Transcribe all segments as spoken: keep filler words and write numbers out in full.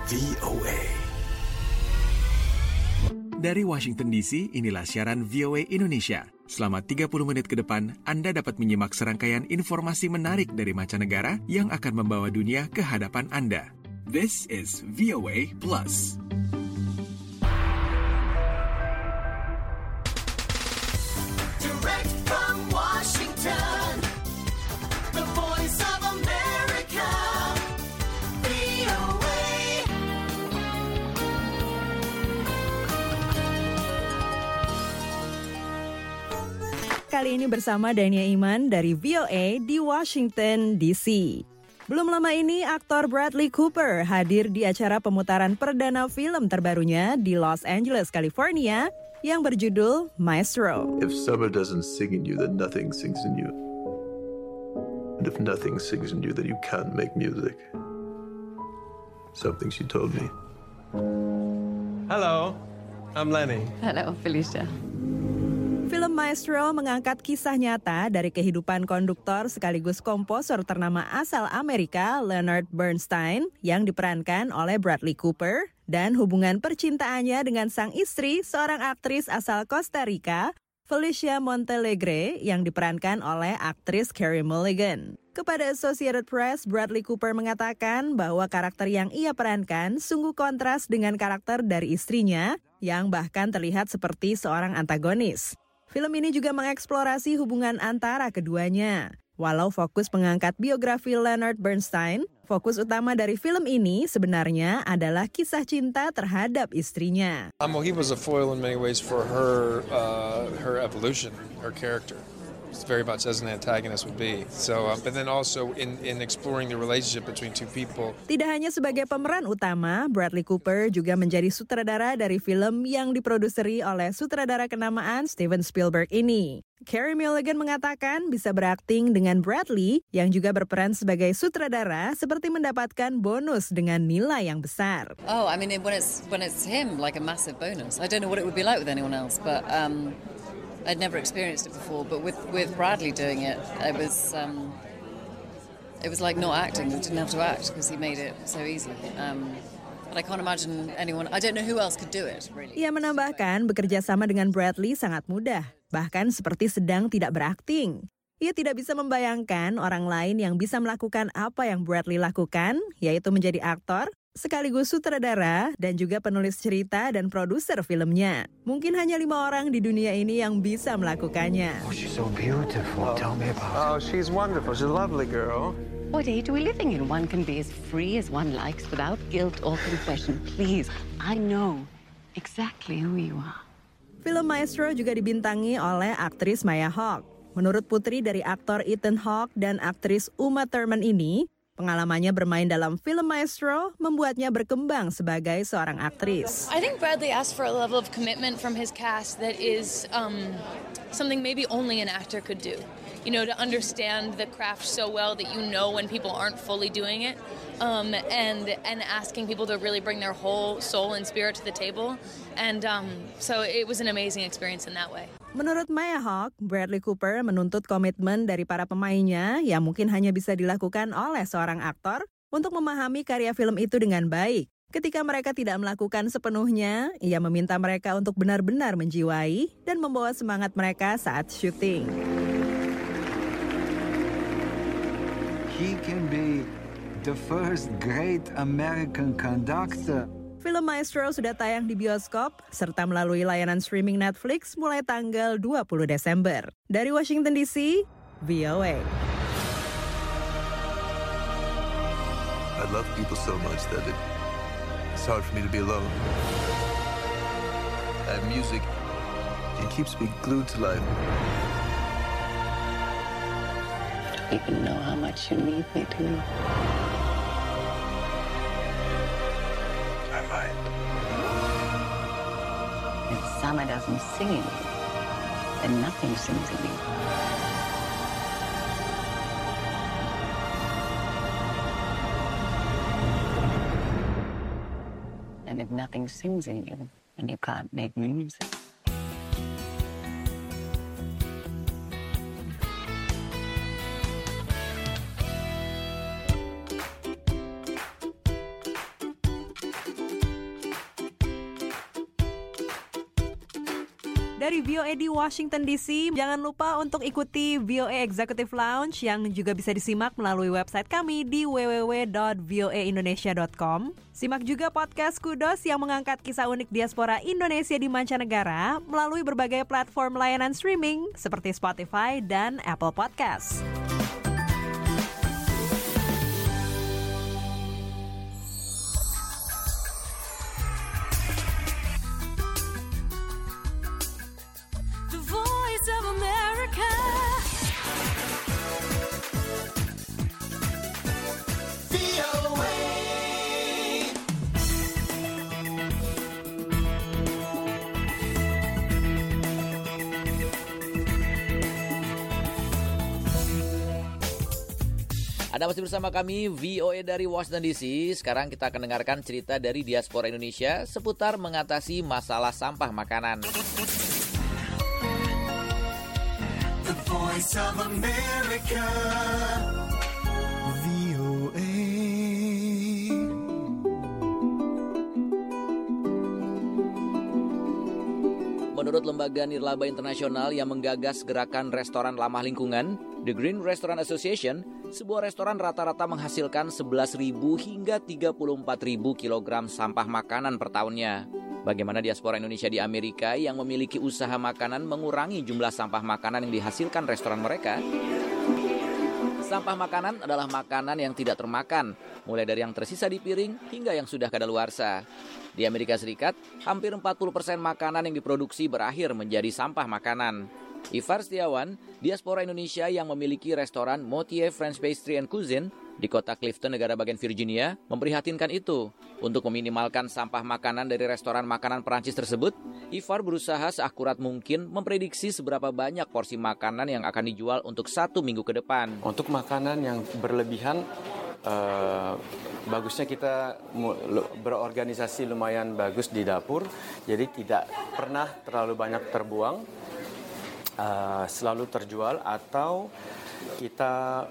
V O A. Dari Washington D C, inilah siaran V O A Indonesia. Selama tiga puluh menit ke depan, Anda dapat menyimak serangkaian informasi menarik dari mancanegara yang akan membawa dunia ke hadapan Anda. This is V O A Plus. Direct from Washington, the voice of America, V O A. Kali ini bersama Dania Iman dari V O A di Washington D C. Belum lama ini, aktor Bradley Cooper hadir di acara pemutaran perdana film terbarunya di Los Angeles, California, yang berjudul Maestro. If summer doesn't sing in you, then nothing sings in you. And if nothing sings in you, then you can't make music. Something she told me. Hello, I'm Lenny. Hello, Felicia. Film Maestro mengangkat kisah nyata dari kehidupan konduktor sekaligus komposer ternama asal Amerika, Leonard Bernstein, yang diperankan oleh Bradley Cooper, dan hubungan percintaannya dengan sang istri, seorang aktris asal Costa Rica, Felicia Montealegre, yang diperankan oleh aktris Carey Mulligan. Kepada Associated Press, Bradley Cooper mengatakan bahwa karakter yang ia perankan sungguh kontras dengan karakter dari istrinya, yang bahkan terlihat seperti seorang antagonis. Film ini juga mengeksplorasi hubungan antara keduanya. Walau fokus mengangkat biografi Leonard Bernstein, fokus utama dari film ini sebenarnya adalah kisah cinta terhadap istrinya. Um, well, he was a foil in many ways for her, uh, her evolution, her character. It's very much as an antagonist would be. So, uh, but then also in in exploring the relationship between two people. Tidak hanya sebagai pemeran utama, Bradley Cooper juga menjadi sutradara dari film yang diproduseri oleh sutradara kenamaan Steven Spielberg ini. Carey Mulligan mengatakan bisa berakting dengan Bradley yang juga berperan sebagai sutradara seperti mendapatkan bonus dengan nilai yang besar. Oh, I mean, when it's when it's him, like a massive bonus. I don't know what it would be like with anyone else, but um, I'd never experienced it before. But with, with Bradley doing it, it was um, it was like not acting. We didn't have to act because he made it so easy. Um, but I can't imagine anyone. I don't know who else could do it. Really. Ia menambahkan bekerja sama dengan Bradley sangat mudah, bahkan seperti sedang tidak berakting. Ia tidak bisa membayangkan orang lain yang bisa melakukan apa yang Bradley lakukan, yaitu menjadi aktor, sekaligus sutradara, dan juga penulis cerita dan produser filmnya. Mungkin hanya lima orang di dunia ini yang bisa melakukannya. Oh, she's so beautiful. Tell me about Oh, she's wonderful. She's a lovely girl. What age are we living in? One can be as free as one likes without guilt or confession. Please, I know exactly who you are. Film Maestro juga dibintangi oleh aktris Maya Hawke. Menurut putri dari aktor Ethan Hawke dan aktris Uma Thurman ini, pengalamannya bermain dalam film Maestro membuatnya berkembang sebagai seorang aktris. I think Bradley asked for a level of commitment from his cast that is um, something maybe only an actor could do. You know, to understand the craft so well that you know when people aren't fully doing it, um, and and asking people to really bring their whole soul and spirit to the table, and um, so it was an amazing experience in that way. Menurut Maya Hawke, Bradley Cooper menuntut komitmen dari para pemainnya yang mungkin hanya bisa dilakukan oleh seorang aktor untuk memahami karya film itu dengan baik. Ketika mereka tidak melakukan sepenuhnya, ia meminta mereka untuk benar-benar menjiwai dan membawa semangat mereka saat syuting. He can be the first great American conductor. Film Maestro sudah tayang di bioskop serta melalui layanan streaming Netflix mulai tanggal dua puluh Desember. Dari Washington D C, V O A. I love people so much that it, it's hard for me to be alone. And music, it keeps me glued to life. I don't even know how much you need me to. I might. If summer doesn't sing in you, then nothing sings in you. And if nothing sings in you, then you can't make music. Dari V O A di Washington D C, jangan lupa untuk ikuti V O A Executive Lounge yang juga bisa disimak melalui website kami di w w w dot voa indonesia dot com. Simak juga podcast Kudos yang mengangkat kisah unik diaspora Indonesia di mancanegara melalui berbagai platform layanan streaming seperti Spotify dan Apple Podcasts. Of America. V O A. Anda masih bersama kami V O A dari Washington D C. Sekarang kita akan dengarkan cerita dari diaspora Indonesia seputar mengatasi masalah sampah makanan. The Voice of America. V O A. Menurut Lembaga Nirlaba Internasional yang menggagas gerakan restoran ramah lingkungan, The Green Restaurant Association, sebuah restoran rata-rata menghasilkan sebelas ribu hingga tiga puluh empat ribu kilogram sampah makanan per tahunnya. Bagaimana diaspora Indonesia di Amerika yang memiliki usaha makanan mengurangi jumlah sampah makanan yang dihasilkan restoran mereka? Sampah makanan adalah makanan yang tidak termakan, mulai dari yang tersisa di piring hingga yang sudah kadaluarsa. Di Amerika Serikat, hampir empat puluh persen makanan yang diproduksi berakhir menjadi sampah makanan. Ivar Setiawan, diaspora Indonesia yang memiliki restoran Motier French Pastry and Cuisine di kota Clifton, negara bagian Virginia, memprihatinkan itu. Untuk meminimalkan sampah makanan dari restoran makanan Perancis tersebut, Ivar berusaha seakurat mungkin memprediksi seberapa banyak porsi makanan yang akan dijual untuk satu minggu ke depan. Untuk makanan yang berlebihan, uh, bagusnya kita berorganisasi lumayan bagus di dapur, jadi tidak pernah terlalu banyak terbuang, uh, selalu terjual, atau kita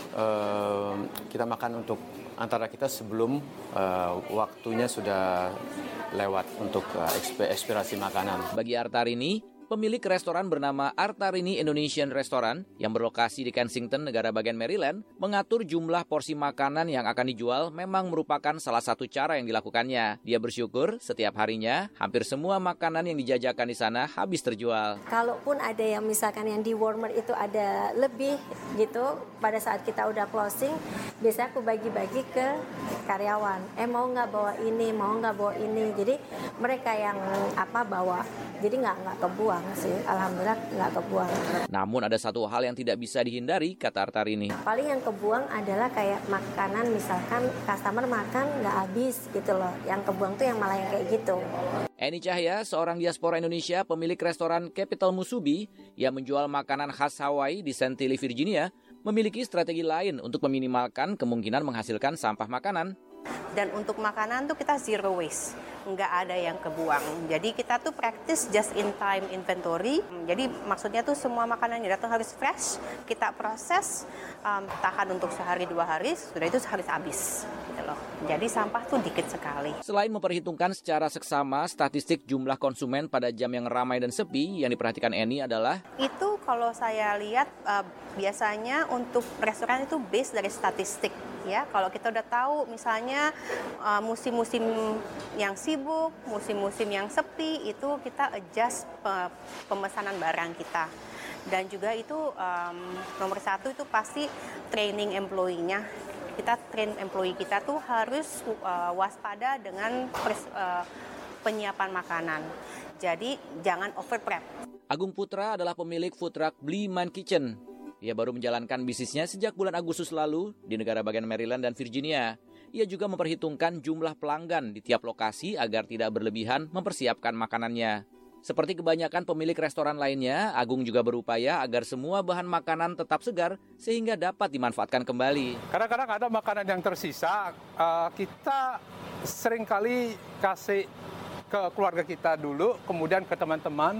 uh, kita makan untuk antara kita sebelum uh, waktunya sudah lewat untuk uh, ekspirasi makanan. Bagi Artarini, pemilik restoran bernama Artarini Indonesian Restaurant yang berlokasi di Kensington, negara bagian Maryland, mengatur jumlah porsi makanan yang akan dijual memang merupakan salah satu cara yang dilakukannya. Dia bersyukur setiap harinya hampir semua makanan yang dijajakan di sana habis terjual. Kalaupun ada yang misalkan yang di warmer itu ada lebih gitu, pada saat kita udah closing, biasanya aku bagi-bagi ke karyawan. Eh mau nggak bawa ini, mau nggak bawa ini. Jadi mereka yang apa bawa, jadi nggak nggak kebuang sih. Alhamdulillah nggak kebuang. Namun ada satu hal yang tidak bisa dihindari, kata Artarini. Paling yang kebuang adalah kayak makanan, misalkan customer makan nggak habis gitu loh. Yang kebuang tuh yang malah yang kayak gitu. Eni Cahya, seorang diaspora Indonesia pemilik restoran Capital Musubi yang menjual makanan khas Hawaii di Chantilly, Virginia, memiliki strategi lain untuk meminimalkan kemungkinan menghasilkan sampah makanan. Dan untuk makanan tuh kita zero waste, nggak ada yang kebuang. Jadi kita tuh practice just in time inventory. Jadi maksudnya tuh semua makanan yang datang harus fresh, kita proses, um, tahan untuk sehari dua hari, sudah itu harus habis. Gitu loh. Jadi sampah tuh dikit sekali. Selain memperhitungkan secara seksama statistik jumlah konsumen pada jam yang ramai dan sepi, yang diperhatikan Eni adalah itu kalau saya lihat uh, biasanya untuk restoran itu base dari statistik. Ya, kalau kita udah tahu misalnya uh, musim-musim yang sibuk, musim-musim yang sepi, itu kita adjust pe- pemesanan barang kita. Dan juga itu um, nomor satu itu pasti training employee-nya. Kita train employee kita tuh harus uh, waspada dengan pers- uh, penyiapan makanan. Jadi jangan over prep. Agung Putra adalah pemilik food truck Bliman Kitchen. Ia baru menjalankan bisnisnya sejak bulan Agustus lalu di negara bagian Maryland dan Virginia. Ia juga memperhitungkan jumlah pelanggan di tiap lokasi agar tidak berlebihan mempersiapkan makanannya. Seperti kebanyakan pemilik restoran lainnya, Agung juga berupaya agar semua bahan makanan tetap segar sehingga dapat dimanfaatkan kembali. Kadang-kadang ada makanan yang tersisa, uh, kita seringkali kasih ke keluarga kita dulu, kemudian ke teman-teman.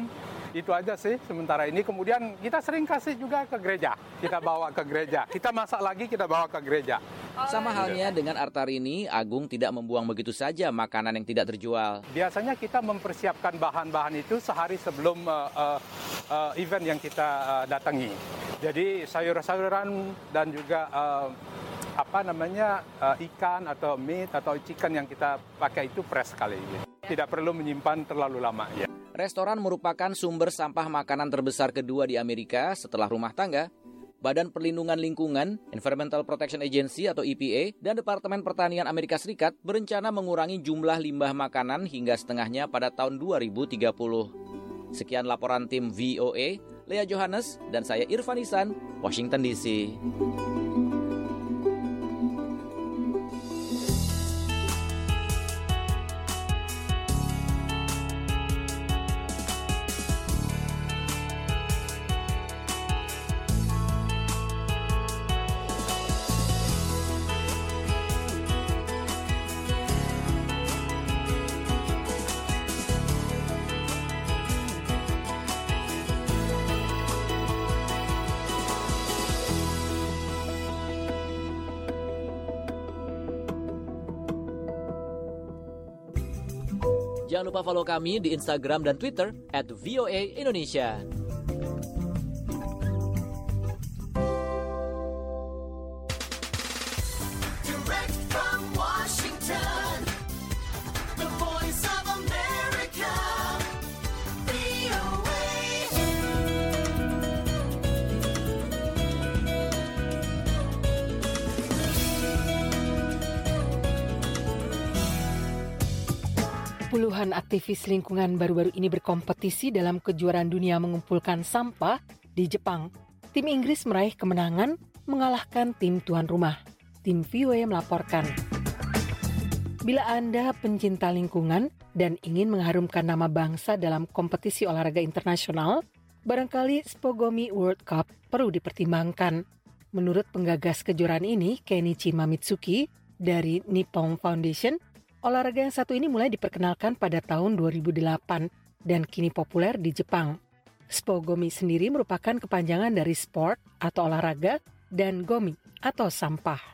Itu aja sih sementara ini. Kemudian kita sering kasih juga ke gereja. Kita bawa ke gereja. Kita masak lagi, kita bawa ke gereja. Sama halnya dengan Artarini, Agung tidak membuang begitu saja makanan yang tidak terjual. Biasanya kita mempersiapkan bahan-bahan itu sehari sebelum uh, uh, uh, event yang kita uh, datangi. Jadi sayur-sayuran dan juga uh, apa namanya uh, ikan atau meat atau chicken yang kita pakai itu fresh sekali. Tidak perlu menyimpan terlalu lama ya. Restoran merupakan sumber sampah makanan terbesar kedua di Amerika setelah rumah tangga. Badan Perlindungan Lingkungan, Environmental Protection Agency atau E P A, dan Departemen Pertanian Amerika Serikat berencana mengurangi jumlah limbah makanan hingga setengahnya pada tahun dua ribu tiga puluh. Sekian laporan tim V O A, Lea Johannes, dan saya Irfan Ihsan, Washington D C. Jangan lupa follow kami di Instagram dan Twitter at V O A Indonesia. Direct from Washington, the voice of America, V O A. Puluhan aktivis lingkungan baru-baru ini berkompetisi dalam kejuaraan dunia mengumpulkan sampah di Jepang. Tim Inggris meraih kemenangan mengalahkan tim tuan rumah. Tim V O A melaporkan. Bila Anda pencinta lingkungan dan ingin mengharumkan nama bangsa dalam kompetisi olahraga internasional, barangkali Spogomi World Cup perlu dipertimbangkan. Menurut penggagas kejuaraan ini, Kenichi Mamitsuki dari Nippon Foundation, olahraga yang satu ini mulai diperkenalkan pada tahun dua ribu delapan dan kini populer di Jepang. Spogomi sendiri merupakan kepanjangan dari sport atau olahraga dan gomi atau sampah.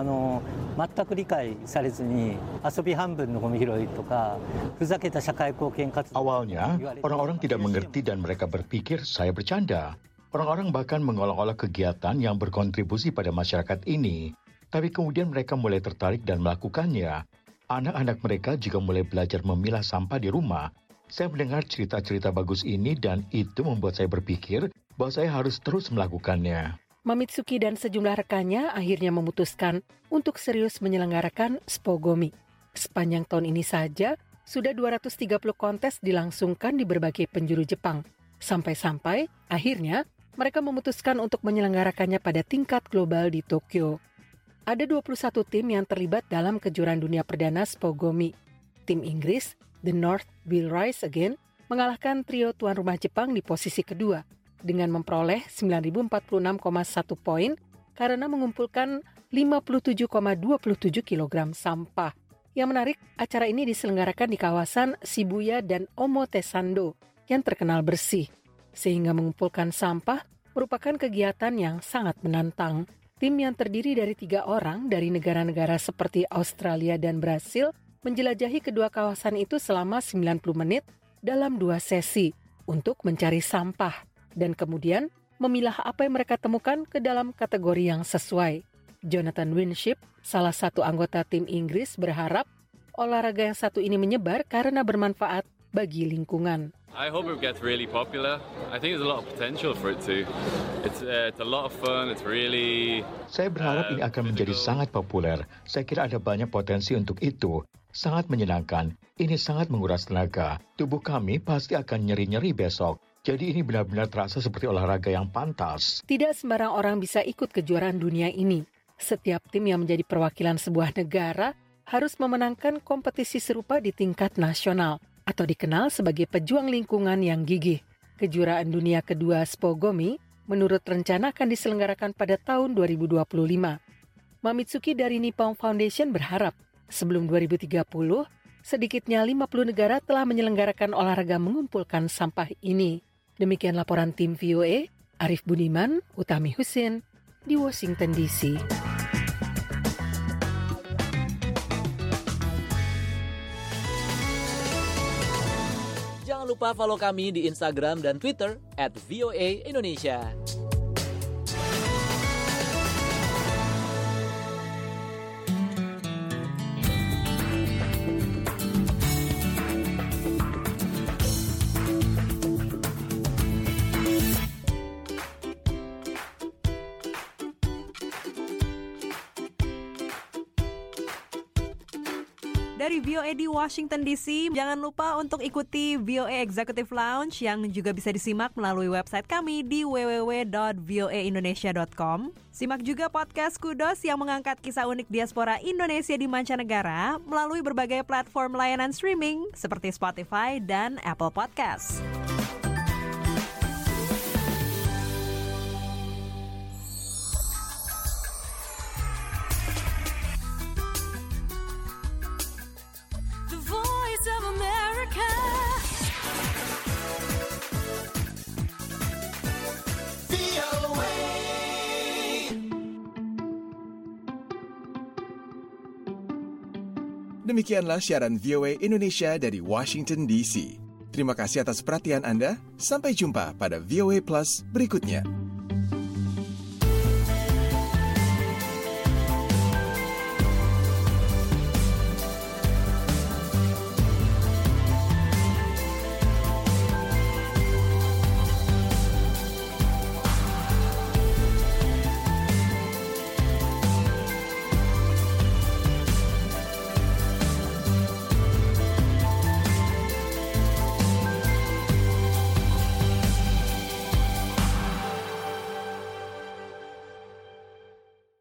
Awalnya, orang-orang tidak mengerti dan mereka berpikir saya bercanda. Orang-orang bahkan mengolok-olok kegiatan yang berkontribusi pada masyarakat ini. Tapi kemudian mereka mulai tertarik dan melakukannya. Anak-anak mereka juga mulai belajar memilah sampah di rumah. Saya mendengar cerita-cerita bagus ini dan itu membuat saya berpikir bahwa saya harus terus melakukannya. Mamitsuki dan sejumlah rekannya akhirnya memutuskan untuk serius menyelenggarakan Spogomi. Sepanjang tahun ini saja, sudah dua ratus tiga puluh kontes dilangsungkan di berbagai penjuru Jepang. Sampai-sampai, akhirnya mereka memutuskan untuk menyelenggarakannya pada tingkat global di Tokyo. Ada dua puluh satu tim yang terlibat dalam kejuaraan dunia perdana Spogomi. Tim Inggris, The North Will Rise Again, mengalahkan trio tuan rumah Jepang di posisi kedua dengan memperoleh sembilan ribu empat puluh enam koma satu poin karena mengumpulkan lima puluh tujuh koma dua puluh tujuh kilogram sampah. Yang menarik, acara ini diselenggarakan di kawasan Shibuya dan Omotesando yang terkenal bersih, sehingga mengumpulkan sampah merupakan kegiatan yang sangat menantang. Tim yang terdiri dari tiga orang dari negara-negara seperti Australia dan Brasil menjelajahi kedua kawasan itu selama sembilan puluh menit dalam dua sesi untuk mencari sampah dan kemudian memilah apa yang mereka temukan ke dalam kategori yang sesuai. Jonathan Winship, salah satu anggota tim Inggris, berharap olahraga yang satu ini menyebar karena bermanfaat bagi lingkungan. I hope it gets really popular. I think there's a lot of potential for it to. It's uh, it's a lot of fun. It's really. Saya berharap ini akan menjadi sangat populer. Saya kira ada banyak potensi untuk itu. Sangat menyenangkan. Ini sangat menguras tenaga. Tubuh kami pasti akan nyeri-nyeri besok. Jadi ini benar-benar terasa seperti olahraga yang pantas. Tidak sembarang orang bisa ikut kejuaraan dunia ini. Setiap tim yang menjadi perwakilan sebuah negara harus memenangkan kompetisi serupa di tingkat nasional atau dikenal sebagai pejuang lingkungan yang gigih. Kejuaraan dunia kedua Spogomi menurut rencana akan diselenggarakan pada tahun dua ribu dua puluh lima. Mamitsuki dari Nippon Foundation berharap sebelum dua ribu tiga puluh, sedikitnya lima puluh negara telah menyelenggarakan olahraga mengumpulkan sampah ini. Demikian laporan tim V O A, Arif Budiman, Utami Husin, di Washington D C. Jangan lupa follow kami di Instagram dan Twitter at V O A Indonesia. Dari V O A di Washington D C, jangan lupa untuk ikuti V O A Executive Lounge yang juga bisa disimak melalui website kami di w w w dot v o a indonesia dot com. Simak juga podcast Kudos yang mengangkat kisah unik diaspora Indonesia di mancanegara melalui berbagai platform layanan streaming seperti Spotify dan Apple Podcasts. Demikianlah siaran V O A Indonesia dari Washington D C. Terima kasih atas perhatian Anda. Sampai jumpa pada V O A Plus berikutnya.